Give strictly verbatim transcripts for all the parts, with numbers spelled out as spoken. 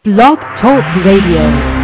Blog Talk Radio.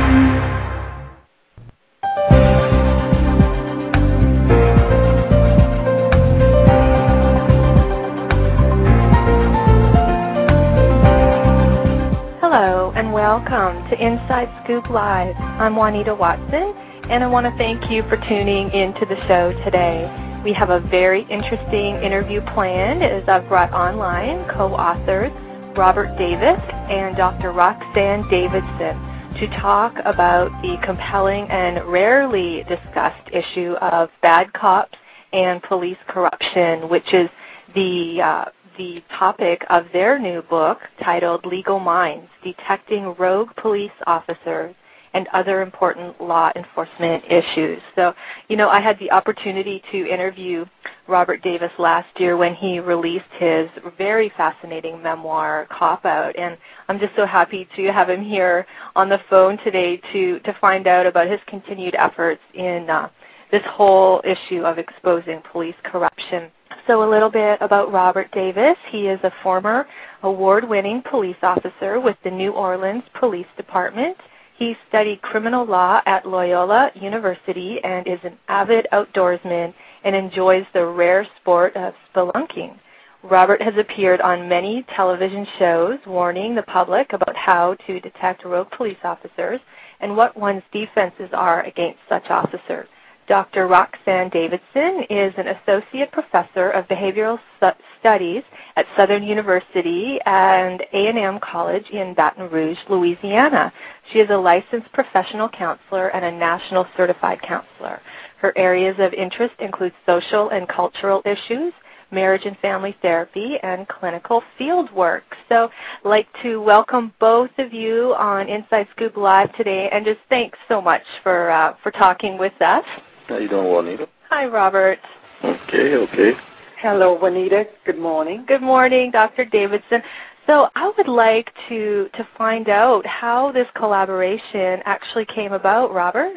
Hello and welcome to Inside Scoop Live. I'm Juanita Watson, and I want to thank you for tuning into the show today. We have a very interesting interview planned as I've brought online co-authors Robert Davis and Doctor Roxanne Davidson to talk about the compelling and rarely discussed issue of bad cops and police corruption, which is the uh, the topic of their new book titled Legal Minds, Detecting Rogue Police Officers and Other Important Law Enforcement Issues. So, you know, I had the opportunity to interview Robert Davis last year when he released his very fascinating memoir, Cop Out, and I'm just so happy to have him here on the phone today to, to find out about his continued efforts in uh, this whole issue of exposing police corruption. So a little bit about Robert Davis. He is a former award-winning police officer with the New Orleans Police Department. He studied criminal law at Loyola University and is an avid outdoorsman and enjoys the rare sport of spelunking. Robert has appeared on many television shows warning the public about how to detect rogue police officers and what one's defenses are against such officers. Doctor Roxanne Davidson is an associate professor of behavioral studies at Southern University and A and M College in Baton Rouge, Louisiana. She is a licensed professional counselor and a national certified counselor. Her areas of interest include social and cultural issues, marriage and family therapy, and clinical field work. So I'd like to welcome both of you on Inside Scoop Live today, and just thanks so much for uh, for talking with us. How you doing, Juanita? Hi, Robert. Okay, okay. Hello, Juanita. Good morning. Good morning, Doctor Davidson. So I would like to, to find out how this collaboration actually came about, Robert.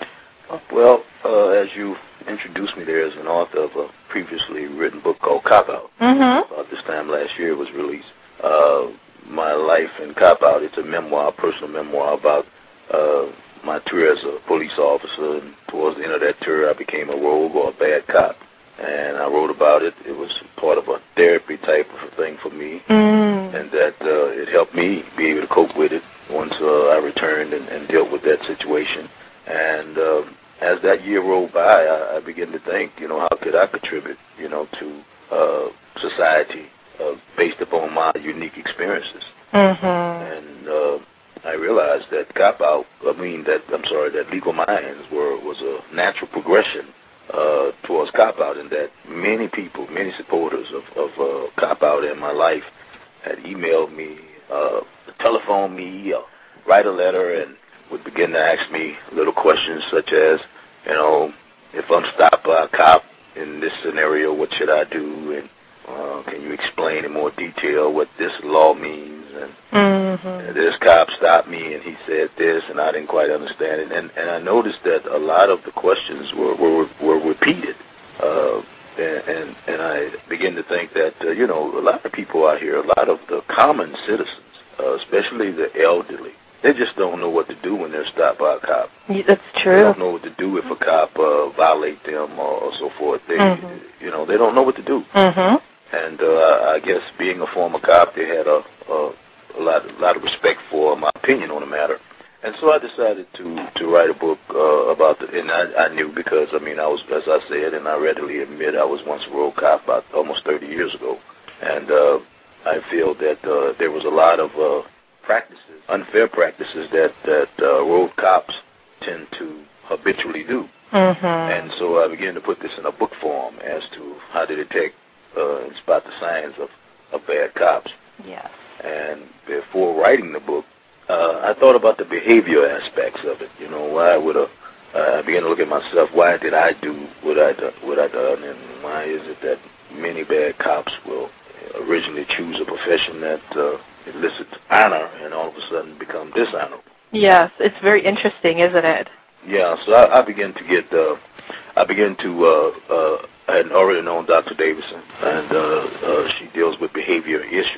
Well, uh, as you introduced me there as an author of a previously written book called Cop Out. Mm-hmm. About this time last year it was released. Uh, my life in Cop Out, it's a memoir, a personal memoir about uh, my tour as a police officer, and towards the end of that tour I became a rogue or a bad cop, and I wrote about it. It was part of a therapy type of a thing for me, mm. and that uh, it helped me be able to cope with it once uh, I returned and, and dealt with that situation. And uh, as that year rolled by, I, I began to think, you know, how could I contribute, you know, to uh, society uh, based upon my unique experiences. Mm-hmm. And uh, I realized that Cop Out, I mean, that, I'm sorry, that Legal Minds were, was a natural progression uh, towards Cop Out, and that many people, many supporters of, of uh, Cop Out in my life had emailed me, uh, telephoned me, uh, write a letter, and would begin to ask me little questions such as, you know, if I'm stopped by a cop in this scenario, what should I do? And uh, can you explain in more detail what this law means? And mm-hmm. this cop stopped me and he said this, and I didn't quite understand it. And, and I noticed that a lot of the questions were were, were repeated. Uh, and, and, and I began to think that, uh, you know, a lot of people out here, a lot of the common citizens, uh, especially the elderly, they just don't know what to do when they're stopped by a cop. Yeah, that's true. They don't know what to do if a cop uh, violates them or, or so forth. They, mm-hmm. you know, they don't know what to do. Mm-hmm. And uh, I guess being a former cop, they had a, a, a lot, a lot of respect for my opinion on the matter. And so I decided to, to write a book uh, about the, and I, I knew because, I mean, I was, as I said, and I readily admit, I was once a road cop about almost thirty years ago. And uh, I feel that uh, there was a lot of uh, practices, unfair practices that, that uh, road cops tend to habitually do. Mm-hmm. And so I began to put this in a book form as to how to detect uh, and spot the signs of, of bad cops. Yes. And before writing the book, uh, I thought about the behavior aspects of it. You know, why would a, uh, I began to look at myself, why did I do what I, do, what I done, and why is it that many bad cops will originally choose a profession that uh, elicits honor and all of a sudden become dishonorable. Yes, it's very interesting, isn't it? Yeah, so I, I began to get, uh, I began to, uh, uh, I had already known Doctor Davidson, and uh, uh, she deals with behavior issues.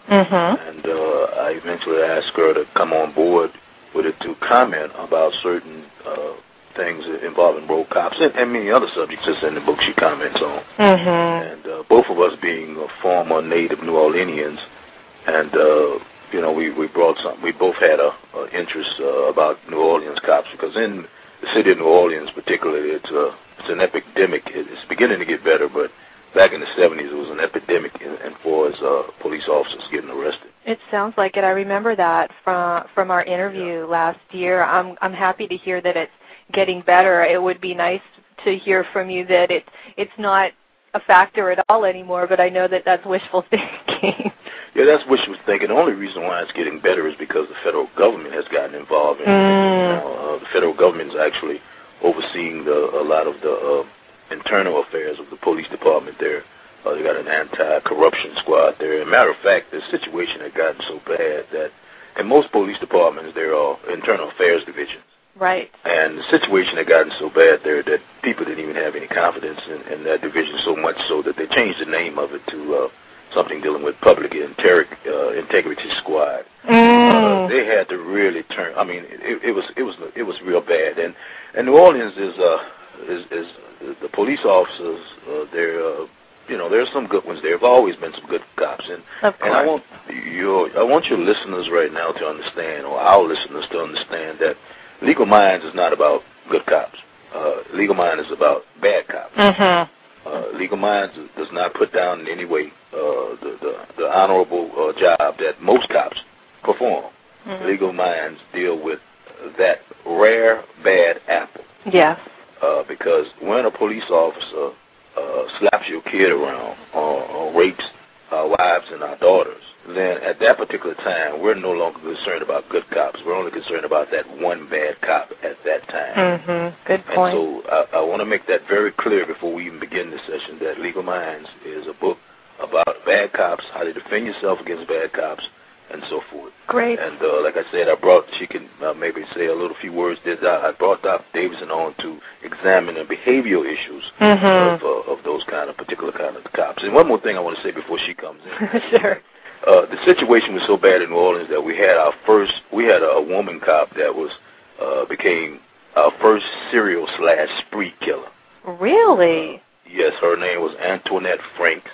Mm-hmm. And uh, I eventually asked her to come on board with it to comment about certain uh, things involving rogue cops and, and many other subjects that's in the book she comments on. Mm-hmm. And uh, both of us being uh, former native New Orleanians, and uh, you know, we, we brought some. We both had a, a interest uh, about New Orleans cops, because in the city of New Orleans, particularly, it's a it's an epidemic. It's beginning to get better, but back in the seventies, it was an epidemic in, in far as uh, police officers getting arrested. It sounds like it. I remember that from from our interview yeah. last year. I'm I'm happy to hear that it's getting better. It would be nice to hear from you that it it's not a factor at all anymore, but I know that that's wishful thinking. Yeah, that's wishful thinking. The only reason why it's getting better is because the federal government has gotten involved in it. Mm. You know, uh, the federal government is actually overseeing the, a lot of the uh, internal affairs of the police department there. Uh, they got an anti-corruption squad there. As a matter of fact, the situation had gotten so bad that in most police departments there are internal affairs divisions. Right. And the situation had gotten so bad there that people didn't even have any confidence in, in that division, so much so that they changed the name of it to uh, something dealing with Public Inter- uh, Integrity Squad. Mm. Uh, they had to really turn. I mean, it, it was it was it was real bad. And and New Orleans is uh is, is the police officers. Uh, they're uh, you know, there's some good ones there. There've always been some good cops, and of course. and I want your I want your listeners right now to understand, or our listeners to understand, that Legal Minds is not about good cops. Uh, Legal Minds is about bad cops. Mm-hmm. Uh, Legal Minds does not put down in any way uh, the, the, the honorable uh, job that most cops perform. Mm-hmm. Legal Minds deal with that rare bad apple. Yes. Uh, because when a police officer uh, slaps your kid around or, or rapes our wives and our daughters, then at that particular time, we're no longer concerned about good cops. We're only concerned about that one bad cop at that time. Mm-hmm. Good point. And so I, I want to make that very clear before we even begin this session, that Legal Minds is a book about bad cops, how to defend yourself against bad cops, and so forth. Great. And uh, like I said, I brought, she can uh, maybe say a little few words. That I brought Doctor Davidson on to examine the behavioral issues mm-hmm. of, uh, of those kind of particular kind of cops. And one more thing I want to say before she comes in. Sure. Uh, the situation was so bad in New Orleans that we had our first, we had a, a woman cop that was, uh, became our first serial slash spree killer. Really? Uh, yes, her name was Antoinette Franks.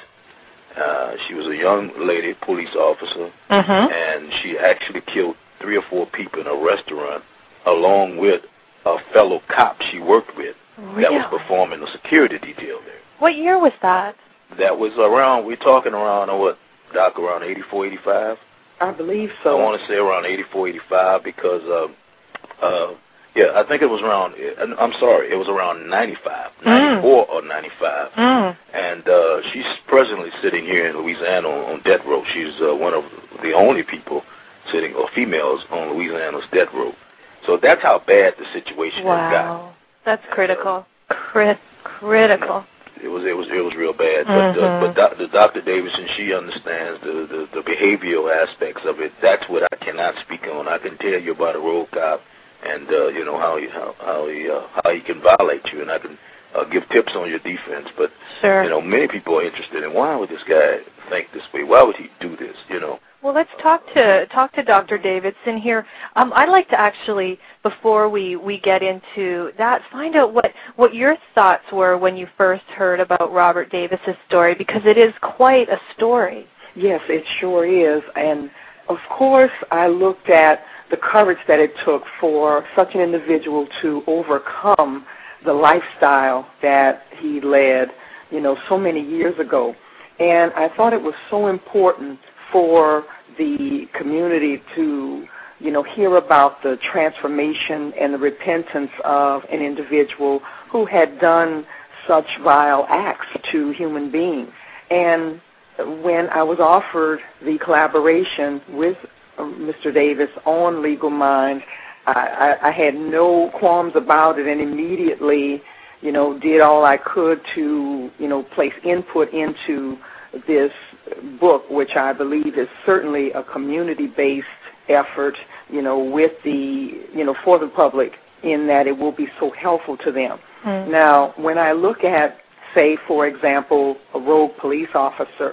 Uh, she was a young lady, police officer, mm-hmm. and she actually killed three or four people in a restaurant, along with a fellow cop she worked with really? that was performing a security detail there. What year was that? That was around, we're talking around, uh, what, Doc, around eighty-four, eighty-five? I believe so. I want to say around eighty-four, eighty-five, because, uh, uh, yeah, I think it was around, I'm sorry, it was around ninety-five, ninety-four mm. or ninety-five. Mm. And uh, she's presently sitting here in Louisiana on, on death row. She's uh, one of the only people sitting, or females, on Louisiana's death row. So that's how bad the situation wow. has gotten. That's critical. Uh, Crit- critical. It was it was it was real bad, but mm-hmm. uh, but doc, the Doctor Davidson, she understands the, the the behavioral aspects of it. That's what I cannot speak on. I can tell you about a road cop, and uh, you know how he how how he uh, how he can violate you, and I can uh, give tips on your defense. But sure. you know, many people are interested in, why would this guy think this way? Why would he do this? You know. Well, let's talk to talk to Doctor Davidson here. Um, I'd like to actually, before we, we get into that, find out what, what your thoughts were when you first heard about Robert Davis's story, because it is quite a story. Yes, it sure is. And, of course, I looked at the courage that it took for such an individual to overcome the lifestyle that he led, you know, so many years ago. And I thought it was so important for the community to, you know, hear about the transformation and the repentance of an individual who had done such vile acts to human beings. And when I was offered the collaboration with Mister Davis on Legal Minds, I, I, I had no qualms about it, and immediately, you know, did all I could to, you know, place input into this book, which I believe is certainly a community-based effort, you know, with the, you know, for the public, in that it will be so helpful to them. Mm-hmm. Now, when I look at, say, for example, a rogue police officer,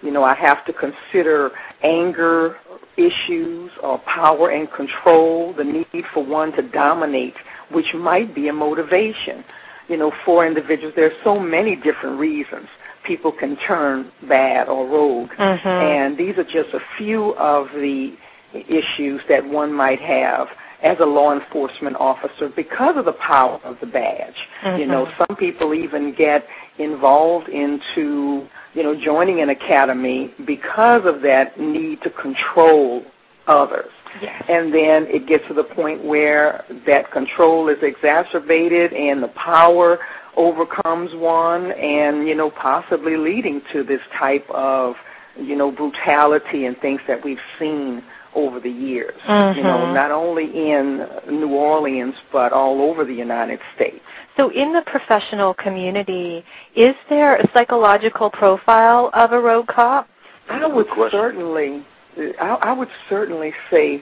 you know, I have to consider anger issues or power and control, the need for one to dominate, which might be a motivation. You know, for individuals, there are so many different reasons people can turn bad or rogue. Mm-hmm. And these are just a few of the issues that one might have as a law enforcement officer because of the power of the badge. Mm-hmm. You know, some people even get involved into, you know, joining an academy because of that need to control others. Yes. And then it gets to the point where that control is exacerbated and the power overcomes one and, you know, possibly leading to this type of, you know, brutality and things that we've seen over the years, mm-hmm. you know, not only in New Orleans, but all over the United States. So in the professional community, is there a psychological profile of a rogue cop? I would certainly, I, I would certainly say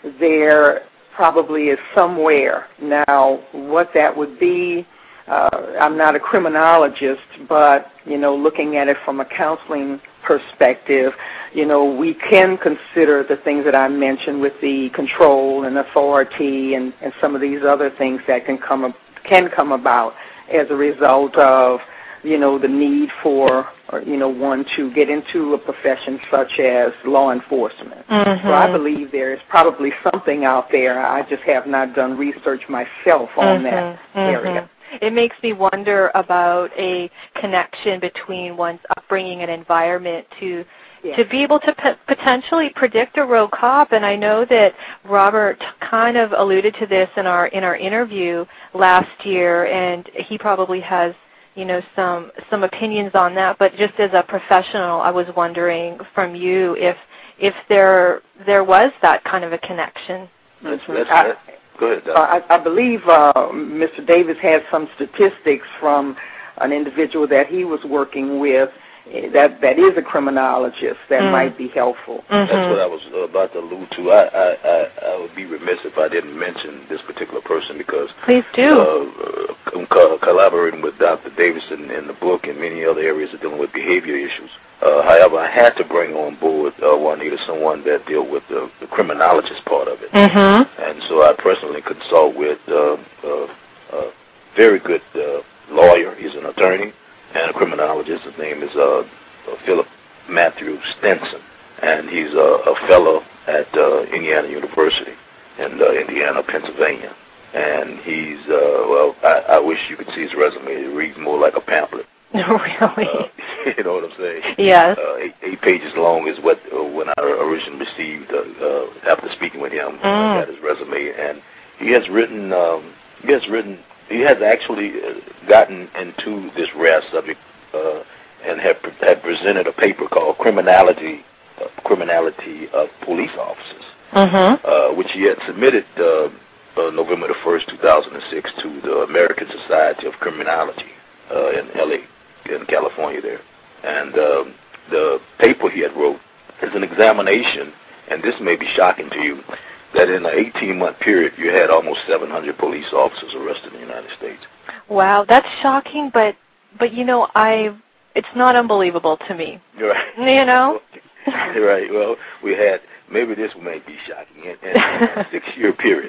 there probably is somewhere. Now, what that would be, uh, I'm not a criminologist, but, you know, looking at it from a counseling perspective, you know, we can consider the things that I mentioned with the control and authority and, and some of these other things that can come can come about as a result of, you know, the need for, or, you know, one to get into a profession such as law enforcement. Mm-hmm. So I believe there is probably something out there. I just have not done research myself on mm-hmm. that mm-hmm. area. It makes me wonder about a connection between one's upbringing and environment to yes. to be able to p- potentially predict a rogue cop. And I know that Robert kind of alluded to this in our in our interview last year, and he probably has, you know, some some opinions on that. But just as a professional, I was wondering from you if if there there was that kind of a connection. That's, Mm-hmm. that's, I, that's, go ahead, uh, I, I believe uh, Mister Davis had some statistics from an individual that he was working with that that is a criminologist that mm. might be helpful. Mm-hmm. That's what I was about to allude to. I, I, I, I would be remiss if I didn't mention this particular person because Please do. Uh, I'm co- collaborating with Doctor Davison in the book and many other areas of dealing with behavior issues. Uh, however, I had to bring on board, uh, Juanita, someone that dealt with the, the criminologist part of it. Mm-hmm. And so I personally consult with uh, uh, a very good uh, lawyer. He's an attorney and a criminologist. His name is uh, uh, Philip Matthew Stenson, and he's uh, a fellow at uh, Indiana University in uh, Indiana, Pennsylvania. And he's, uh, well, I, I wish you could see his resume. It reads more like a pamphlet. Really? Uh, you know what I'm saying? Yes. Uh, eight, eight pages long is what uh, when I originally received uh, uh, after speaking with him. Mm. I got his resume, and he has written. Um, he has written. He has actually uh, gotten into this rare subject uh, and had had presented a paper called "Criminality, uh, Criminality of Police Officers," mm-hmm. uh, which he had submitted uh, uh, November the first, two thousand six, to the American Society of Criminology uh, in L A in California there. And um, the paper he had wrote is an examination, and this may be shocking to you, that in an eighteen-month period you had almost seven hundred police officers arrested in the United States. Wow, that's shocking, but, but you know, I it's not unbelievable to me. You're right. You know? You're right. Well, we had, maybe this may be shocking, in, in a six-year period,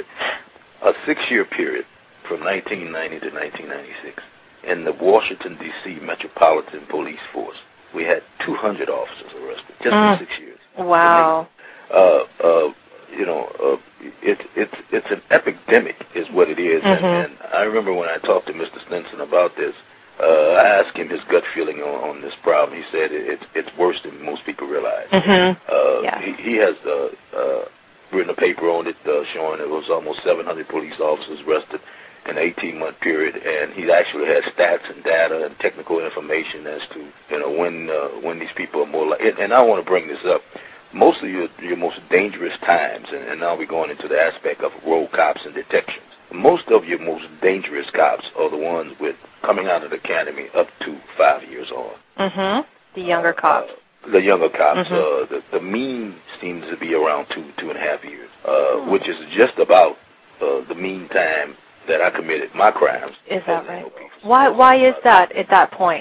a six-year period from nineteen ninety to nineteen ninety-six, in the Washington, D C Metropolitan Police Force, we had two hundred officers arrested just mm. in six years. Wow. Uh, uh, you know, uh, it, it's it's an epidemic is what it is. Mm-hmm. And, and I remember when I talked to Mister Stenson about this, uh, I asked him his gut feeling on, on this problem. He said it, it's it's worse than most people realize. Mm-hmm. Uh, yeah. he, he has uh, uh, written a paper on it uh, showing it was almost seven hundred police officers arrested in an eighteen-month period, and he actually has stats and data and technical information as to, you know, when uh, when these people are more like. And, and I want to bring this up. Most of your your most dangerous times, and, and now we're going into the aspect of rogue cops and detections. Most of your most dangerous cops are the ones with coming out of the academy up to five years on. Mm-hmm. The younger uh, cops. Uh, the younger cops. Mm-hmm. Uh, the, the mean seems to be around two two and a half years, uh, mm. which is just about uh, the mean time that I committed my crimes. Is that right? Why Why is that at that point?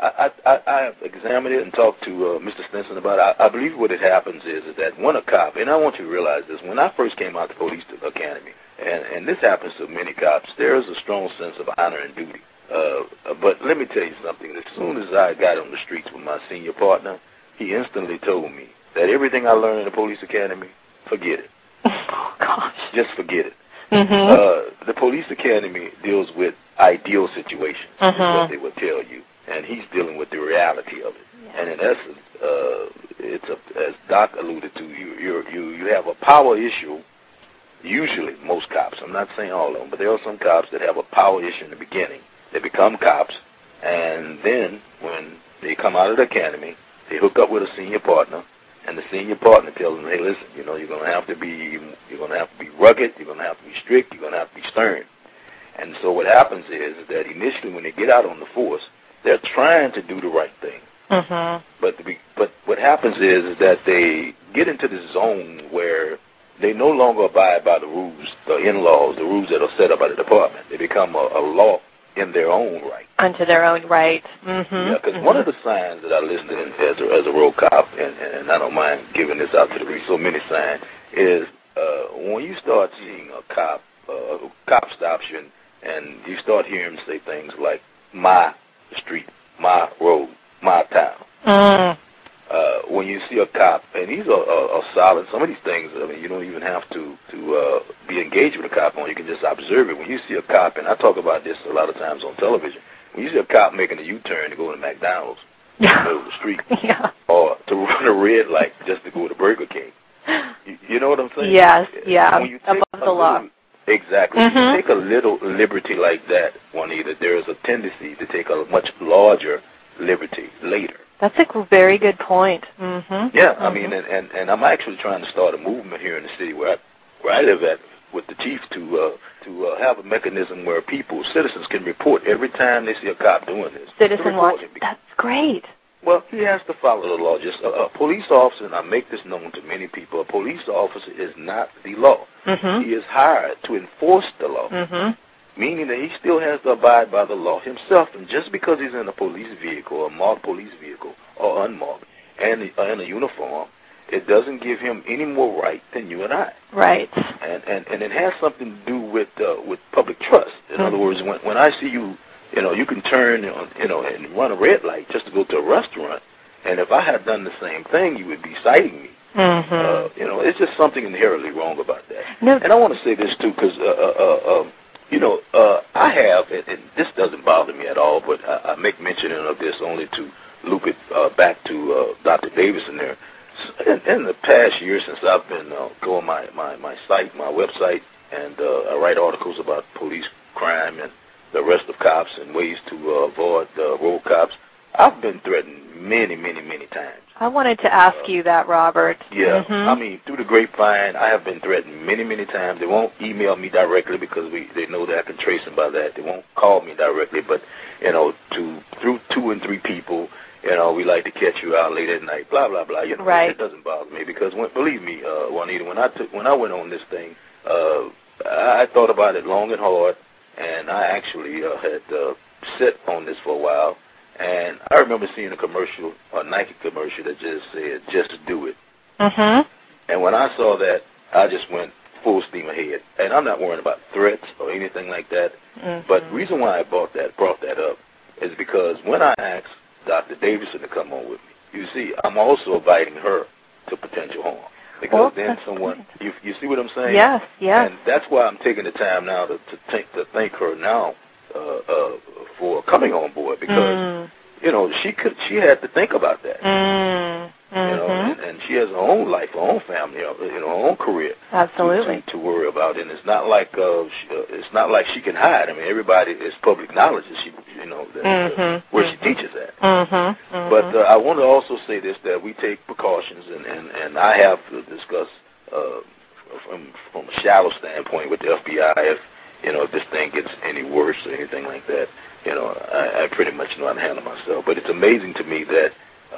I, I, I examined it and talked to uh, Mister Stinson about it. I, I believe what it happens is, is that when a cop, and I want you to realize this, when I first came out to police academy, and, and this happens to many cops, there is a strong sense of honor and duty. Uh, but let me tell you something. As soon as I got on the streets with my senior partner, he instantly told me that everything I learned in the police academy, forget it. Oh, gosh. Just forget it. Mm-hmm. Uh, the police academy deals with ideal situations, mm-hmm. is what they would tell you. And he's dealing with the reality of it. Yeah. And in essence, uh, it's a, as Doc alluded to, you you you you have a power issue. Usually, most cops. I'm not saying all of them, but there are some cops that have a power issue in the beginning. They become cops, and then when they come out of the academy, they hook up with a senior partner, and the senior partner tells them, "Hey, listen, you know, you're going to have to be you're going to have to be rugged. You're going to have to be strict. You're going to have to be stern." And so what happens is that initially, when they get out on the force, they're trying to do the right thing. Mm-hmm. But the, but what happens is, is that they get into this zone where they no longer abide by the rules, the in-laws, the rules that are set up by the department. They become a, a law in their own right. Unto their own right. Mm-hmm. Yeah, because mm-hmm. one of the signs that I listed in, as, a, as a road cop, and, and I don't mind giving this out to the read, so many signs, is uh, when you start seeing a cop, uh, a cop stops you, and, and you start hearing him say things like, my street, my road, my town. Mm. Uh, when you see a cop, and these are, are, are solid, some of these things, I mean, you don't even have to, to uh, be engaged with a cop on, you can just observe it. When you see a cop, and I talk about this a lot of times on television, when you see a cop making a U-turn to go to McDonald's in the middle of the street, yeah. or to run a red light just to go to Burger King, you, you know what I'm saying? Yes, yeah, when you take above the law. Little, exactly. Mm-hmm. When you take a little liberty like that, Juanita, there is a tendency to take a much larger liberty later. That's a very good point. Mm-hmm. Yeah, mm-hmm. I mean, and, and, and I'm actually trying to start a movement here in the city where I, where I live at with the chief to uh, to uh, have a mechanism where people, citizens, can report every time they see a cop doing this. Citizen watch. That's great. Well, he has to follow the law. Just a, a police officer, and I make this known to many people, a police officer is not the law. Mm-hmm. He is hired to enforce the law. Mm-hmm. Meaning that he still has to abide by the law himself. And just because he's in a police vehicle, a marked police vehicle, or unmarked, and in a uniform, it doesn't give him any more right than you and I. Right. And and, and it has something to do with uh, with public trust. In mm-hmm. other words, when when I see you, you know, you can turn, you know, and run a red light just to go to a restaurant, and if I had done the same thing, you would be citing me. Mm-hmm. Uh, you know, it's just something inherently wrong about that. No. And I want to say this too, because uh, uh, uh, um, you know, uh, I have, and, and this doesn't bother me at all, but I, I make mention of this only to loop it uh, back to uh, Doctor Davison there. In, in the past year since I've been uh, going my, my, my site, my website, and uh, I write articles about police crime and the arrest of cops and ways to uh, avoid uh, road cops, I've been threatened many, many, many times. I wanted to ask uh, you that, Robert. Yeah, mm-hmm. I mean, through the grapevine, I have been threatened many, many times. They won't email me directly because we they know that I can trace them by that. They won't call me directly, but, you know, to through two and three people, you know, we like to catch you out late at night, blah, blah, blah. You know, right. It doesn't bother me because, when, believe me, uh, Juanita, when I, took, when I went on this thing, uh, I thought about it long and hard, and I actually uh, had uh, sit on this for a while. And I remember seeing a commercial, a Nike commercial that just said, just do it. Mm-hmm. And when I saw that, I just went full steam ahead. And I'm not worrying about threats or anything like that. Mm-hmm. But the reason why I brought that, brought that up is because when I asked Doctor Davison to come on with me, you see, I'm also inviting her to potential harm. Because well, then someone, you, you see what I'm saying? Yes, yes. And that's why I'm taking the time now to, to, think, to thank her now uh, uh, for coming on board because, mm. you know, she could, she had to think about that. Mm. Mm-hmm. You know, and, and she has her own life, her own family, you know, her own career. Absolutely. To, to, to worry about, and it's not like uh, she, uh, it's not like she can hide. I mean, everybody is public knowledge that she, you know, that, mm-hmm. uh, where mm-hmm. she teaches at. Mm-hmm. Mm-hmm. But uh, I want to also say this, that we take precautions, and, and, and I have to discuss uh, from from a shallow standpoint with the F B I if you know if this thing gets any worse or anything like that. You know, I, I pretty much know how to handle myself. But it's amazing to me that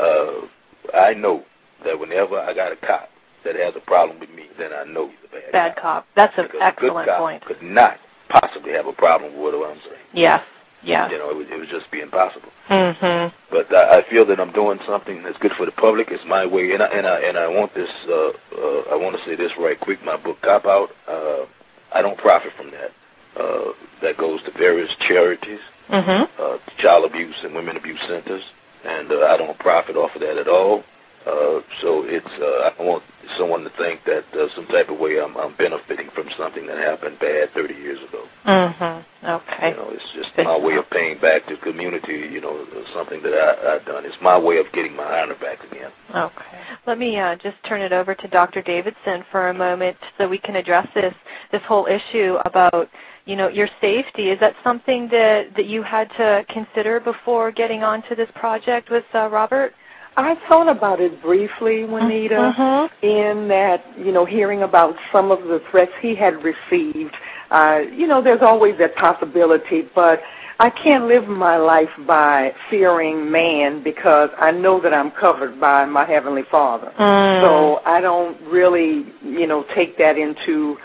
uh, I know that whenever I got a cop that has a problem with me, then I know he's a bad, bad cop. cop. That's an because excellent a good cop point. could not possibly have a problem with what I'm saying. Yes. Yeah. You know, it would, it would just be impossible. Mm-hmm. But I, I feel that I'm doing something that's good for the public. It's my way, and I and I, and I want this. Uh, uh, I want to say this right quick. My book, Cop Out. Uh, I don't profit from that. Uh, that goes to various charities, mm-hmm. uh, child abuse and women abuse centers, and uh, I don't profit off of that at all. Uh, so it's uh, I don't want someone to think that uh, some type of way I'm, I'm benefiting from something that happened bad thirty years ago. Mm-hmm. Okay. You know, it's just Good my way enough. of paying back to the community. You know, something that I, I've done. It's my way of getting my honor back again. Okay. Let me uh, just turn it over to Doctor Davidson for a moment so we can address this this whole issue about, you know, your safety. Is that something that, that you had to consider before getting onto this project with uh, Robert? I thought about it briefly, Juanita, mm-hmm. in that, you know, hearing about some of the threats he had received. Uh, you know, there's always that possibility, but I can't live my life by fearing man because I know that I'm covered by my Heavenly Father. Mm. So I don't really, you know, take that into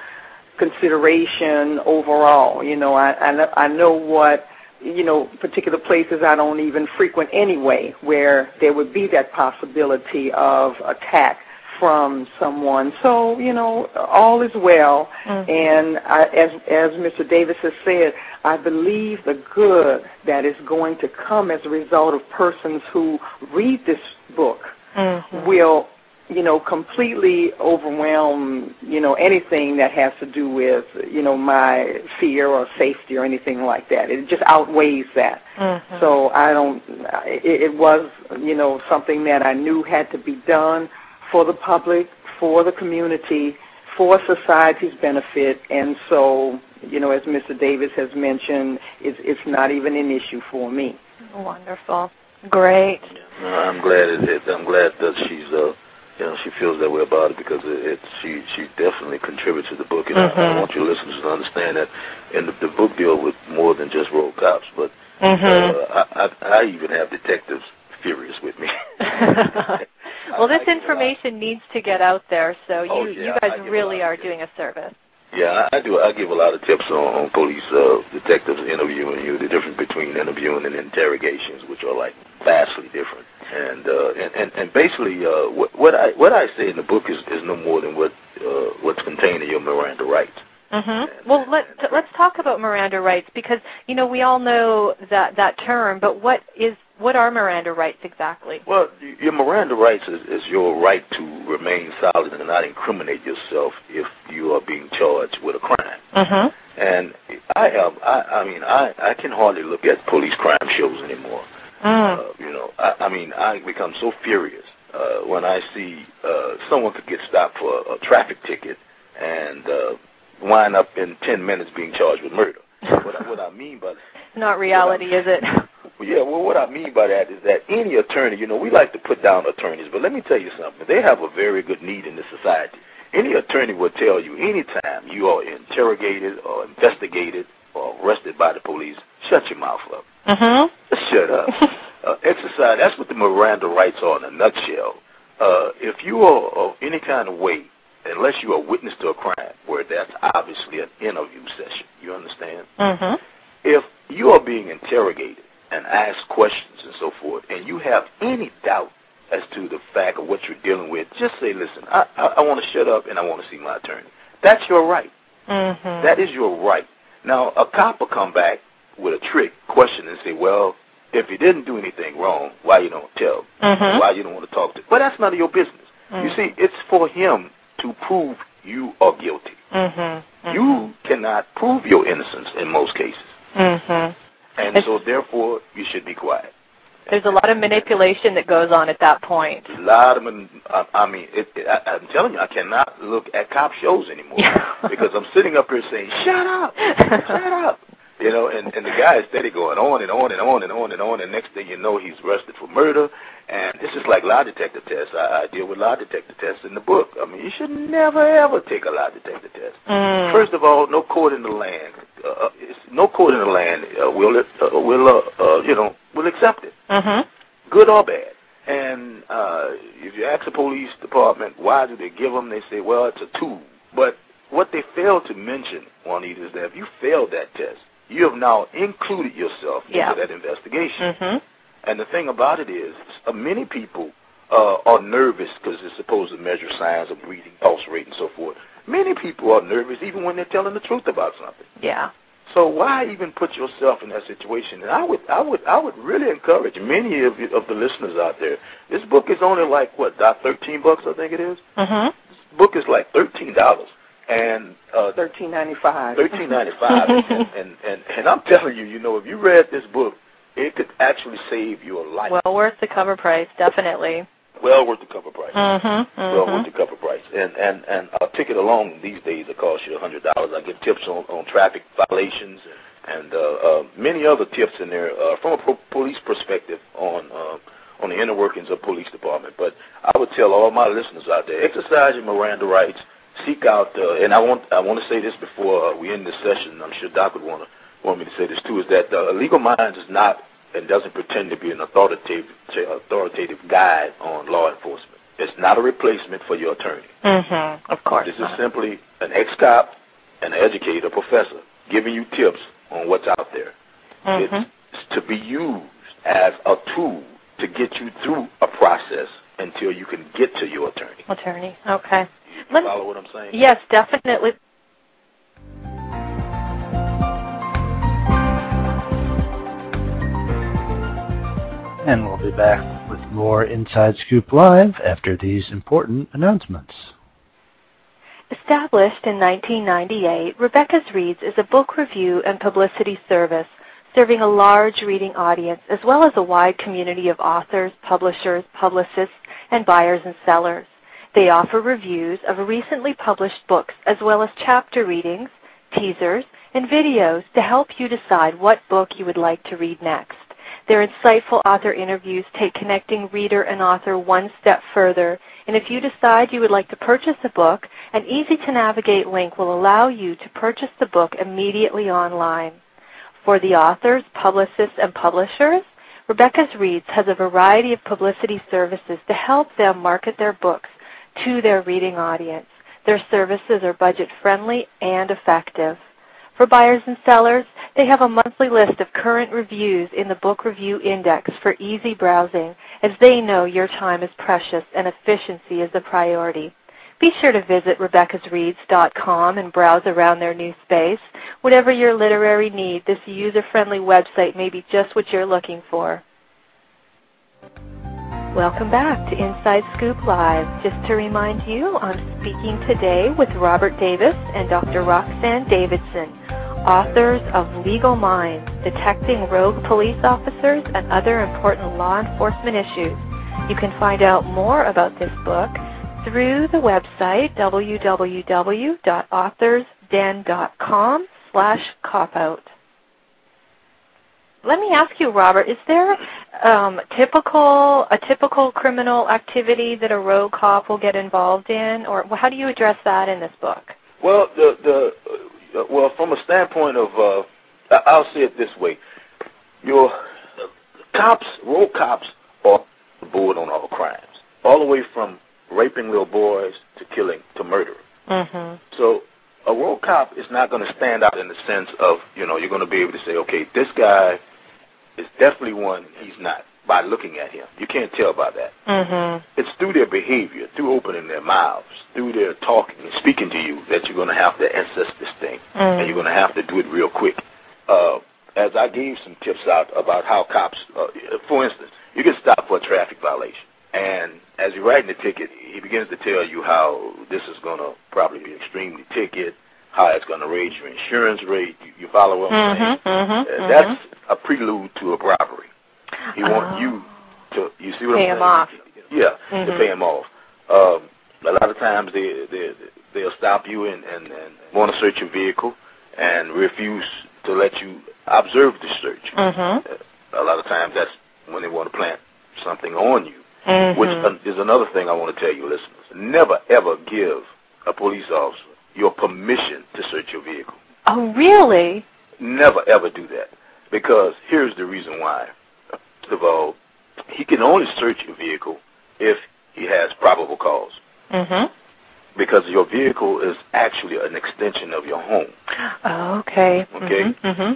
consideration overall. You know, I, I, I know what, you know, particular places I don't even frequent anyway, where there would be that possibility of attack from someone. So, you know, all is well. Mm-hmm. And I, as as Mister Davis has said, I believe the good that is going to come as a result of persons who read this book mm-hmm. will, you know, completely overwhelm, you know, anything that has to do with, you know, my fear or safety or anything like that. It just outweighs that. Mm-hmm. So I don't, it, it was, you know, something that I knew had to be done for the public, for the community, for society's benefit. And so, you know, as Mister Davis has mentioned, it's, it's not even an issue for me. Wonderful. Great. Yeah, no, I'm glad it, it, I'm glad that she's uh, you know, she feels that way about it because it, it she she definitely contributes to the book, and mm-hmm. I, I want your listeners to understand that. And the, the book deals with more than just road cops, but mm-hmm. uh, I, I I even have detectives furious with me. Well, this information needs to get out there, so you oh, yeah, you guys really are tips. doing a service. Yeah, I do. I give a lot of tips on, on police uh, detectives interviewing you, the difference between interviewing and interrogations, which are like vastly different. And uh, and, and and basically, uh, what, what I what I say in the book is, is no more than what uh, what's contained in your Miranda rights. Mm-hmm. And, well, let let's talk about Miranda rights because you know we all know that that term, but what is what are Miranda rights exactly? Well, your Miranda rights is, is your right to remain silent and not incriminate yourself if you are being charged with a crime. Mm-hmm. And I have, I, I mean, I, I can hardly look at police crime shows anymore. Mm. Uh, you know, I, I mean, I become so furious uh, when I see uh, someone could get stopped for a, a traffic ticket and uh, wind up in ten minutes being charged with murder. what, I, what I mean by that. Not reality, is it? Yeah, well, what I mean by that is that any attorney, you know, we like to put down attorneys, but let me tell you something. They have a very good need in this society. Any attorney will tell you anytime you are interrogated or investigated or arrested by the police, shut your mouth up. Mm-hmm. Shut up. uh, exercise, that's what the Miranda rights are in a nutshell. Uh, if you are of any kind of way, unless you are witness to a crime, where that's obviously an interview session, you understand? Mm-hmm. If you are being interrogated and asked questions and so forth, and you have any doubt as to the fact of what you're dealing with, just say, listen, I, I, I want to shut up and I want to see my attorney. That's your right. Mm-hmm. That is your right. Now, a cop will come back with a trick question and say, well, if he didn't do anything wrong, why you don't tell? Mm-hmm. Why you don't want to talk to him? But that's none of your business. Mm-hmm. You see, it's for him to prove you are guilty. Mm-hmm. Mm-hmm. You cannot prove your innocence in most cases. Mm-hmm. And it's, so, therefore, you should be quiet. There's a lot of manipulation that goes on at that point. A lot of, I, I mean, it, it, I, I'm telling you, I cannot look at cop shows anymore because I'm sitting up here saying, shut up, shut up. You know, and, and the guy is steady going on and on and on and on and on, and next thing you know, he's arrested for murder. And this is like lie detector tests. I, I deal with lie detector tests in the book. I mean, you should never, ever take a lie detector test. Mm. First of all, no court in the land, uh, no court in the land uh, will, uh, will uh, uh, you know, will accept it, mm-hmm. good or bad. And uh, if you ask the police department, why do they give them, they say, well, it's a tool. But what they fail to mention, Juanita, is that if you fail that test, you have now included yourself yeah. into that investigation. Mm-hmm. And the thing about it is, uh, many people uh, are nervous because it's supposed to measure signs of breathing, pulse rate, and so forth. Many people are nervous even when they're telling the truth about something. Yeah. So why even put yourself in that situation? And I would, I would, I would really encourage many of, you, of the listeners out there. This book is only like what, thirteen bucks, I think it is. Mm-hmm. This book is like thirteen dollars, and uh, thirteen ninety five. Thirteen ninety five, and, and and and I'm telling you, you know, if you read this book, it could actually save your life. Well worth the cover price, definitely. Well worth the cover price. Mm-hmm, mm-hmm. Well worth the cover price. And and and a ticket alone these days it costs you a hundred dollars. I give tips on, on traffic violations and uh, uh, many other tips in there uh, from a pro- police perspective on uh, on the inner workings of police department. But I would tell all my listeners out there, exercise your Miranda rights. Seek out, uh, and I want I want to say this before uh, we end this session. I'm sure Doc would want to want me to say this too. Is that uh, Legal Minds is not and doesn't pretend to be an authoritative authoritative guide on law enforcement. It's not a replacement for your attorney. Mm-hmm. Of course. This not. is simply an ex-cop, an educator, a professor, giving you tips on what's out there. Mm-hmm. It's to be used as a tool to get you through a process until you can get to your attorney. Attorney. Okay. You Let follow what I'm saying? Yes, definitely. And we'll be back with more Inside Scoop Live after these important announcements. Established in nineteen ninety-eight, Rebecca's Reads is a book review and publicity service serving a large reading audience as well as a wide community of authors, publishers, publicists, and buyers and sellers. They offer reviews of recently published books as well as chapter readings, teasers, and videos to help you decide what book you would like to read next. Their insightful author interviews take connecting reader and author one step further, and if you decide you would like to purchase a book, an easy-to-navigate link will allow you to purchase the book immediately online. For the authors, publicists, and publishers, Rebecca's Reads has a variety of publicity services to help them market their books to their reading audience. Their services are budget-friendly and effective. For buyers and sellers, they have a monthly list of current reviews in the Book Review Index for easy browsing, as they know your time is precious and efficiency is a priority. Be sure to visit Rebecca's Reads dot com and browse around their new space. Whatever your literary need, this user-friendly website may be just what you're looking for. Welcome back to Inside Scoop Live. Just to remind you, I'm speaking today with Robert Davis and Doctor Roxanne Davidson, authors of Legal Minds, Detecting Rogue Police Officers and Other Important Law Enforcement Issues. You can find out more about this book through the website w w w dot authors den dot com slash copout. Let me ask you, Robert, is there um, typical a typical criminal activity that a rogue cop will get involved in, or how do you address that in this book? Well, the the uh, well, from a standpoint of, uh, I'll say it this way: your uh, cops, rogue cops, are board on all crimes, all the way from raping little boys to killing to murder. Mm-hmm. So a rogue cop is not going to stand out in the sense of, you know, you're going to be able to say, okay, this guy is definitely one, he's not, by looking at him. You can't tell by that. Mm-hmm. It's through their behavior, through opening their mouths, through their talking and speaking to you that you're going to have to assess this thing, mm-hmm. and you're going to have to do it real quick. Uh, as I gave some tips out about how cops, uh, for instance, you get stopped for a traffic violation, and as you're writing the ticket, he begins to tell you how this is going to probably be an extremely ticket, how it's going to raise your insurance rate. You, you follow what I'm saying? Mm-hmm, uh, mm-hmm. That's a prelude to a robbery. He oh. wants you to, you see what pay I'm saying? him off. Yeah, mm-hmm. to pay him off. Um, a lot of times they, they, they'll stop you and, and, and want to search your vehicle and refuse to let you observe the search. Mm-hmm. Uh, a lot of times that's when they want to plant something on you. Mm-hmm. Which uh, is another thing I want to tell you, listeners. Never, ever give a police officer your permission to search your vehicle. Oh, really? Never, ever do that. Because here's the reason why. First of all, he can only search your vehicle if he has probable cause. Mm-hmm. Because your vehicle is actually an extension of your home. Oh, okay. Okay? Mm-hmm.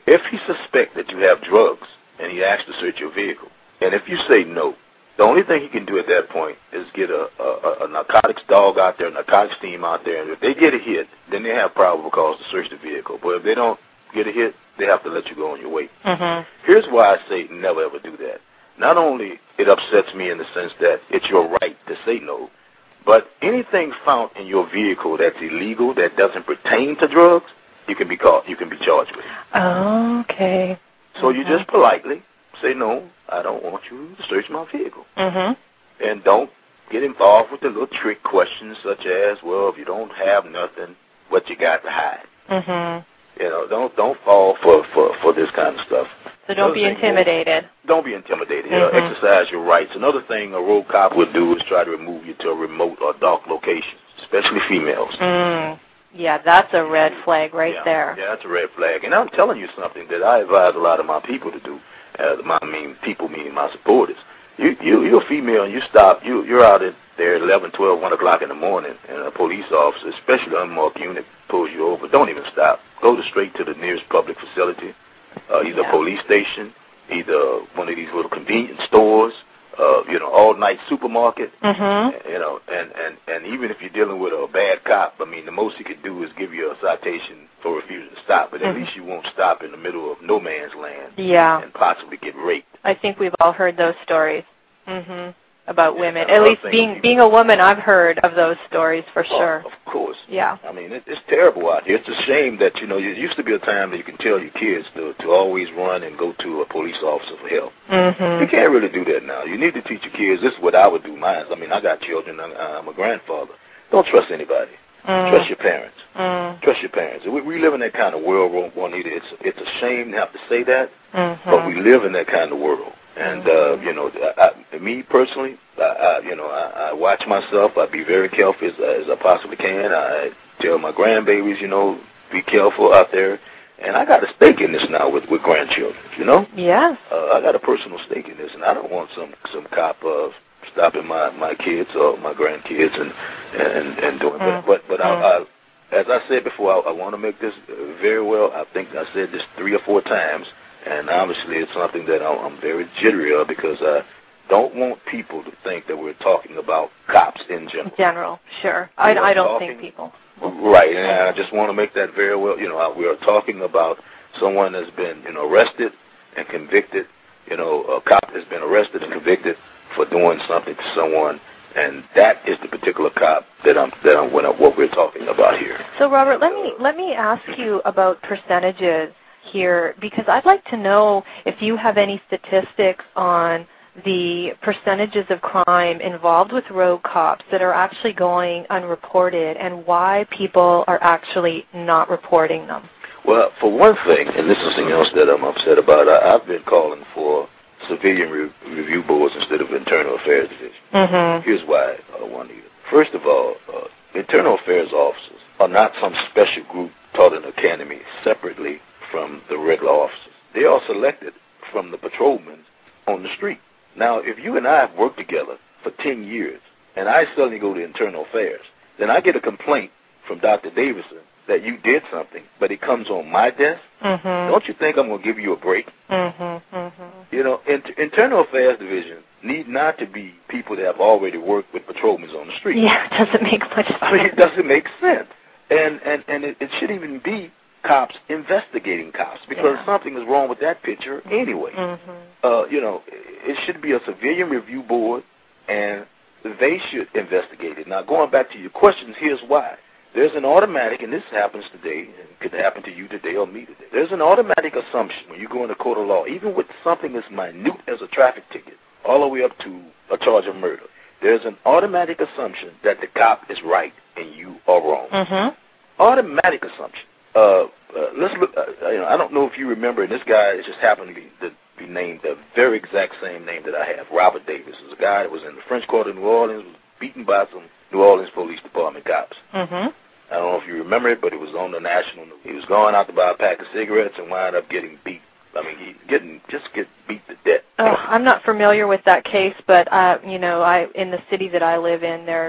If he suspects that you have drugs and he asks to search your vehicle, and if you say no, the only thing he can do at that point is get a, a, a narcotics dog out there, a narcotics team out there, and if they get a hit, then they have probable cause to search the vehicle. But if they don't get a hit, they have to let you go on your way. Mm-hmm. Here's why I say never ever do that. Not only it upsets me in the sense that it's your right to say no, but anything found in your vehicle that's illegal, that doesn't pertain to drugs, you can be caught, you can be charged with it. Oh, okay. So mm-hmm. you just politely say, no, I don't want you to search my vehicle. Mm-hmm. And don't get involved with the little trick questions such as, well, if you don't have nothing, what you got to hide? Mm-hmm. You know, don't don't fall for, for, for this kind of stuff. So don't be intimidated. Don't be intimidated. Mm-hmm. You know, exercise your rights. Another thing a road cop would do is try to remove you to a remote or dark location, especially females. Mm. Yeah, that's a red flag right yeah. there. Yeah, that's a red flag. And I'm telling you something that I advise a lot of my people to do. Uh, my I mean, people meaning my supporters. You, you, you're a female and you stop. You, you're out at there at eleven, twelve, one o'clock in the morning, and a police officer, especially an unmarked unit, pulls you over. Don't even stop. Go to straight to the nearest public facility, uh, either yeah. a police station, either one of these little convenience stores, uh, you know, all-night supermarket, mm-hmm. you know, and, and, and even if you're dealing with a bad cop, I mean, the most he could do is give you a citation for refusing to stop, but at mm-hmm. least you won't stop in the middle of no man's land yeah. and possibly get raped. I think we've all heard those stories mm-hmm. about yeah, women. At least being being a woman, I've heard of those stories for oh, sure. Of course. Yeah. I mean, it, it's terrible out here. It's a shame that, you know, there used to be a time that you can tell your kids to, to always run and go to a police officer for help. Mm-hmm. You can't really do that now. You need to teach your kids. This is what I would do mine. I mean, I got children. I, I'm a grandfather. Don't trust anybody. Mm. Trust your parents. Mm. Trust your parents. We, we live in that kind of world, Juanita. It's, it's a shame to have to say that, mm-hmm. but we live in that kind of world. And, uh, you know, I, I, me personally, I, I, you know, I, I watch myself. I be very careful as, as I possibly can. I tell my grandbabies, you know, be careful out there. And I got a stake in this now with, with grandchildren, you know? Yes. Uh, I got a personal stake in this, and I don't want some, some cop uh, stopping my, my kids or my grandkids and, and, and doing mm. that. But, but mm. I, I, as I said before, I, I want to make this very well. I think I said this three or four times. And obviously it's something that I'm very jittery of because I don't want people to think that we're talking about cops in general. In general, sure. I, I don't talking, think people. Right, and I just want to make that very well. You know, we are talking about someone that's been, you know, arrested and convicted. You know, a cop has been arrested and convicted for doing something to someone, and that is the particular cop that I'm that I'm what we're talking about here. So, Robert, let me let me ask you about percentages here, because I'd like to know if you have any statistics on the percentages of crime involved with road cops that are actually going unreported and why people are actually not reporting them. Well, for one thing, and this is something else that I'm upset about, I, I've been calling for civilian re- review boards instead of internal affairs division. Mm-hmm. Here's why, uh, Juanita. First of all, uh, internal affairs officers are not some special group taught in an academy separately from the regular officers. They are selected from the patrolmen on the street. Now, if you and I have worked together for ten years, and I suddenly go to internal affairs, then I get a complaint from Doctor Davidson that you did something, but it comes on my desk. Mm-hmm. Don't you think I'm going to give you a break? Mm-hmm. Mm-hmm. You know, inter- internal affairs division need not to be people that have already worked with patrolmen on the street. Yeah, it doesn't make much sense. I mean, it doesn't make sense. And, and, and it, it shouldn't even be cops investigating cops because yeah. something is wrong with that picture anyway. Mm-hmm. Uh, you know, it should be a civilian review board, and they should investigate it. Now, going back to your questions, here's why. There's an automatic, and this happens today, and it could happen to you today or me today. There's an automatic assumption when you go into court of law, even with something as minute as a traffic ticket, all the way up to a charge of murder. There's an automatic assumption that the cop is right and you are wrong. Mm-hmm. Automatic assumption. Uh, uh, let's look. Uh, you know, I don't know if you remember, and this guy just happened to be, to be named the very exact same name that I have. Robert Davis is a guy that was in the French Quarter of New Orleans, was beaten by some New Orleans Police Department cops. Mm-hmm. I don't know if you remember it, but it was on the national news. He was going out to buy a pack of cigarettes and wound up getting beat. I mean, he getting just get beat to death. Oh, I'm not familiar with that case, but uh, you know, I in the city that I live in, there's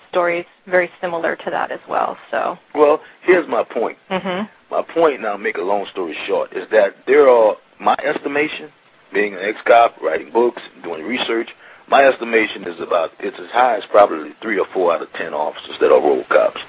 stories very similar to that as well. So. Well, here's my point. Mm-hmm. My point, now, make a long story short, is that there are, my estimation, being an ex-cop, writing books, doing research, my estimation is about, it's as high as probably three or four out of ten officers that are road cops.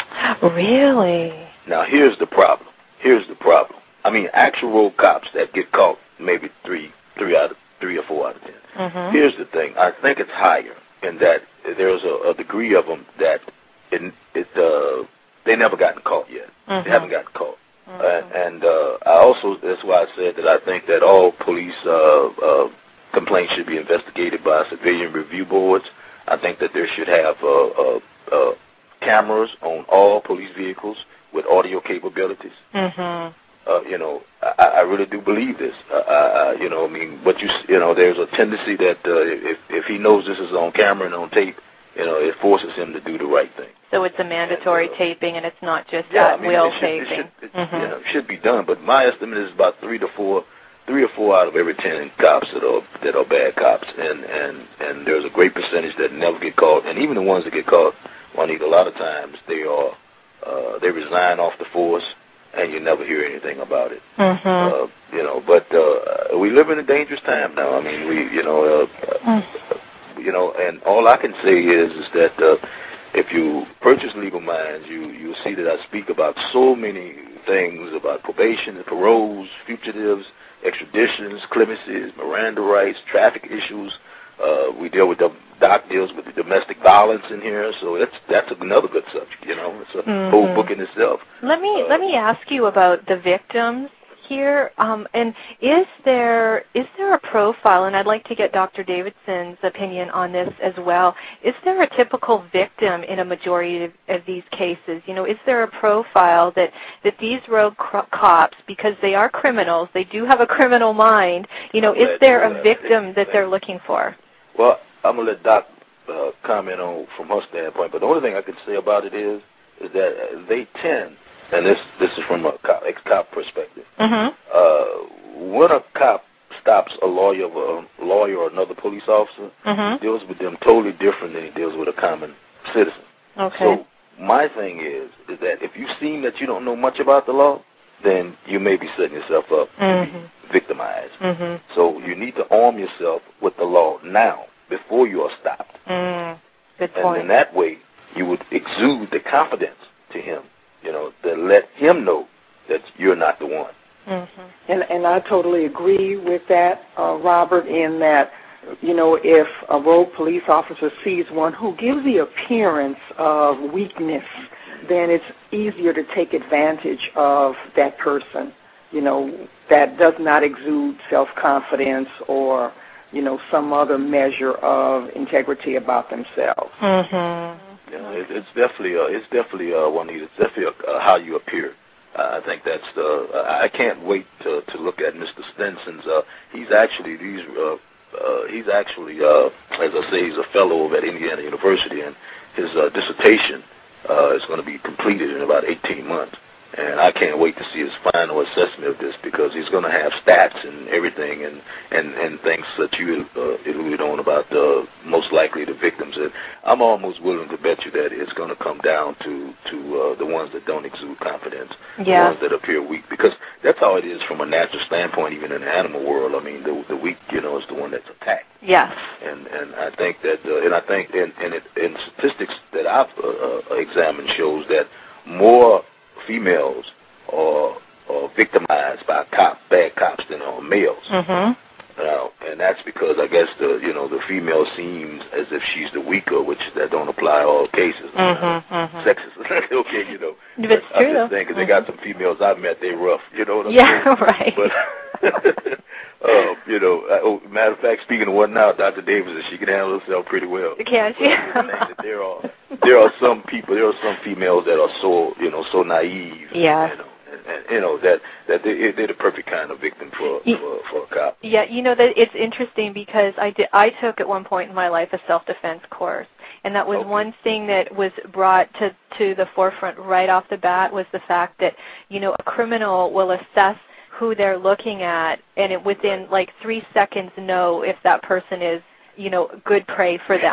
Really? Now, here's the problem. Here's the problem. I mean, actual road cops that get caught, maybe three, three out of three or four out of ten. Mm-hmm. Here's the thing. I think it's higher in that there's a, a degree of them that it, it uh, they never gotten caught yet. Mm-hmm. They haven't gotten caught. Mm-hmm. Uh, and uh, I also, that's why I said that I think that all police uh, uh, complaints should be investigated by civilian review boards. I think that there should have uh, uh, uh, cameras on all police vehicles with audio capabilities. Mm-hmm. Uh, you know, I, I really do believe this. Uh, I, you know, I mean, what you, you know, there's a tendency that uh, if if he knows this is on camera and on tape, you know, it forces him to do the right thing. So it's a mandatory and, uh, taping, and it's not just yeah, at I mean, will it should, taping. It should, it, mm-hmm. you know, it should be done, but my estimate is about three to four, three or four out of every ten cops that are that are bad cops, and and and there's a great percentage that never get caught, and even the ones that get caught, Juanita, a lot of times they are uh, they resign off the force, and you never hear anything about it. Mm-hmm. Uh, you know, but uh, we live in a dangerous time now. I mean, we, you know, uh, mm. you know, and all I can say is, is that uh, if you purchase Legal Minds, you you'll see that I speak about so many things about probation, paroles, fugitives, extraditions, clemencies, Miranda rights, traffic issues. Uh, we deal with the doc deals with the domestic violence in here, so that's that's another good subject. You know, it's a mm-hmm. whole book in itself. Let me uh, let me ask you about the victims here. Um, and is there is there a profile? And I'd like to get Doctor Davidson's opinion on this as well. Is there a typical victim in a majority of, of these cases? You know, is there a profile that that these rogue cro- cops, because they are criminals, they do have a criminal mind. You know, is there a victim that they're looking for? Well, I'm gonna let Doc uh, comment on from her standpoint, but the only thing I can say about it is is that they tend, and this this is from a cop, ex-cop perspective. Mm-hmm. Uh, when a cop stops a lawyer, or a lawyer or another police officer, mm-hmm. he deals with them totally different than he deals with a common citizen. Okay. So my thing is is that if you seem that you don't know much about the law, then you may be setting yourself up mm-hmm. to be victimized. Mm-hmm. So you need to arm yourself with the law now before you are stopped. Mm, good and point. in that way, you would exude the confidence to him, you know, to let him know that you're not the one. Mm-hmm. And and I totally agree with that, uh, Robert, in that, you know, if a rogue police officer sees one who gives the appearance of weakness, then it's easier to take advantage of that person, you know, that does not exude self-confidence or, you know, some other measure of integrity about themselves. Mm-hmm. You know, it, it's definitely, uh, it's definitely uh, one. It's definitely uh, how you appear. Uh, I think that's the. Uh, I can't wait to to look at Mister Stenson's. Uh, he's actually these. Uh, uh, he's actually, uh, as I say, he's a fellow at Indiana University, and his uh, dissertation uh, is going to be completed in about eighteen months. And I can't wait to see his final assessment of this, because he's going to have stats and everything, and, and, and things that you uh, alluded on about uh, most likely the victims. And I'm almost willing to bet you that it's going to come down to, to uh, the ones that don't exude confidence, yeah. the ones that appear weak, because that's how it is from a natural standpoint, even in the animal world. I mean, the, the weak, you know, is the one that's attacked. Yes. And and I think that, uh, and I think, and, and, it, and statistics that I've uh, uh, examined shows that more females are, are victimized by cop, bad cops than are males. Mm-hmm. Uh, and that's because I guess the you know the female seems as if she's the weaker, which that don't apply to all cases. Mm-hmm, uh, mm-hmm. Sexist, okay, you know. But it's I'm true, just saying, because mm-hmm. they got some females I've met, they rough. You know what I'm yeah, saying? right. But uh, you know, uh, oh, matter of fact, speaking of one now, Doctor Davis, she can handle herself pretty well. Can't she? But I'm saying that there are there are some people, there are some females that are so you know so naive. Yeah. You know, and, and, you know that that they, they're the perfect kind of victim for for, for a cop. Yeah, you know that it's interesting because I did. I took at one point in my life a self-defense course, and that was okay. one thing that was brought to to the forefront right off the bat was the fact that you know a criminal will assess who they're looking at, and it within like three seconds know if that person is, you know, good prey for them.